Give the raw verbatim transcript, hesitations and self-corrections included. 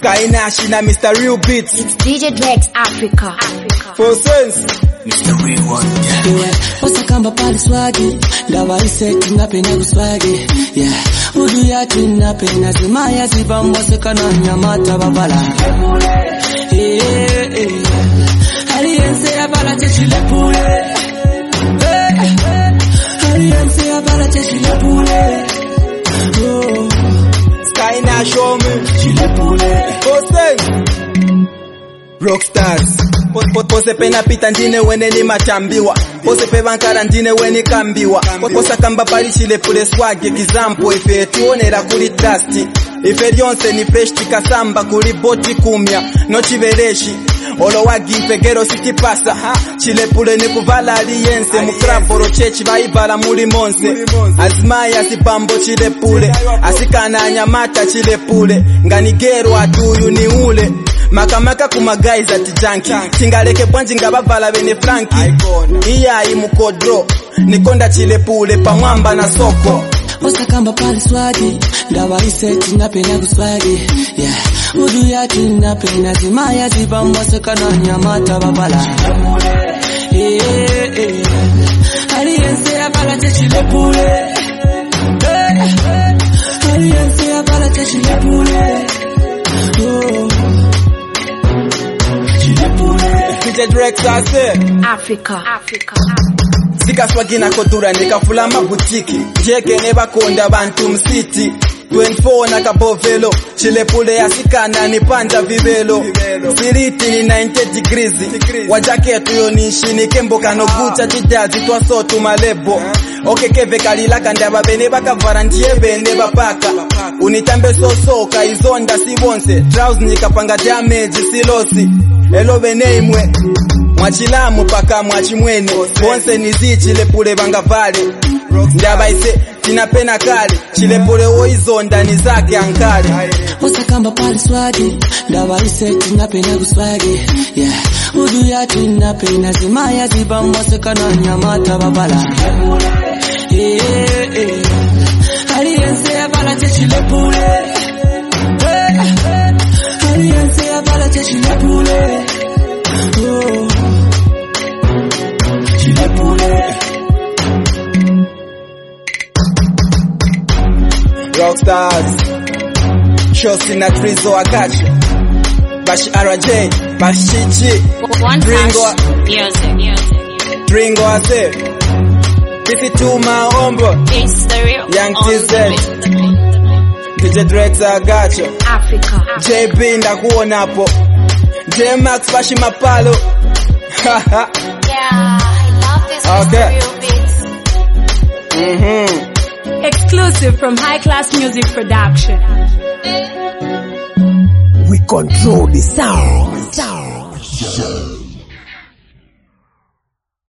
Skynash na Mister Real Beats. It's D J Drex Africa. Africa. For sense. Mister Real One. Yeah. Osakamba pali swagi. Dawa iseti napenda kuswagi. Yeah. Udu yatu napenda zimaya zibambo sekana nyamata babala. Yeah, yeah. Aliyense abala chechile pule. Aliyense abala chechile pule. Oh. Skynash show me. Chile pule. For sense. Rockstars. Pose pena pita ndine wene ni machambiwa. Pose pe bankara ndine wene kambiwa. Posa kamba pali chile pule swag example ife tuonera kuli trust. Ife lyonse ni fresh tikasamba kuli boti kumya no chivereshi. Olo wagi pegero siti pasa. Chile pule ni kuvala aliyense mukraboro chechi baibala muri monse. Azmaya sipambo chile pule. Asikana nyamata chile pule. Nganigero atuyu ni ule. Makamaka kuma guys at junkie. Tingaleke bwanji ngabavala bene Franki. Iya imukodro. Nikonda chile pule pamwamba na soko. Osakamba pali swagi. Dawa iseti napenda kuswagi. Yeah. Udu yatu napenda zimaya zibamba sekana nyamata babala. Yeah, yeah. Aliyense abala chechile pule. Aliyense abala chechile pule. Oh. D J Drex ase Africa. Africa. Sika swagi na kotura nikafula mabutiki. Jeke neba konda bantu msiti. twenty-four na kabovelo. Chile pule ya sikana ni panja vivelo. Siriti ni ninety degrees. Wajake tuyo nishi ni kembo kano gucha chijazi tuwa sotu malebo. Oke keve kalilaka ndaba bene baka varantie bene bapaka. Unitambe sosoka izonda sibonse. Trouse nikapanga damage silosi. Elo bene imwe. Mwachilamu paka mwachimwene. Bonse nizi chile pule banga vale. Ndaba ise tinapena kale. Chile pule oizonda nizake ankale. Osakamba pali swagi. Dawa ise tinapena kuswagi. Yeah. Udu yatu napena zimaya zibamba sekana nyamata babala. Yeah, yeah. Aliyense abala chechile pule. Aliyense abala chechile pule. Oh. Chile pule. Rockstars. Shosi na Trizo Akachi. Bashi R J. Bashi G. Dringo. Music. Music. Dringo ase. This is to my ombo. It's the real. Young T Z. D J Drex Agacho. Africa. J B ndakuona hapo. J Max Bashi Mapalo. Yeah, I love this. Okay. Real beats. Mhm. Exclusive from High Class Music Production. We control the sound. sound.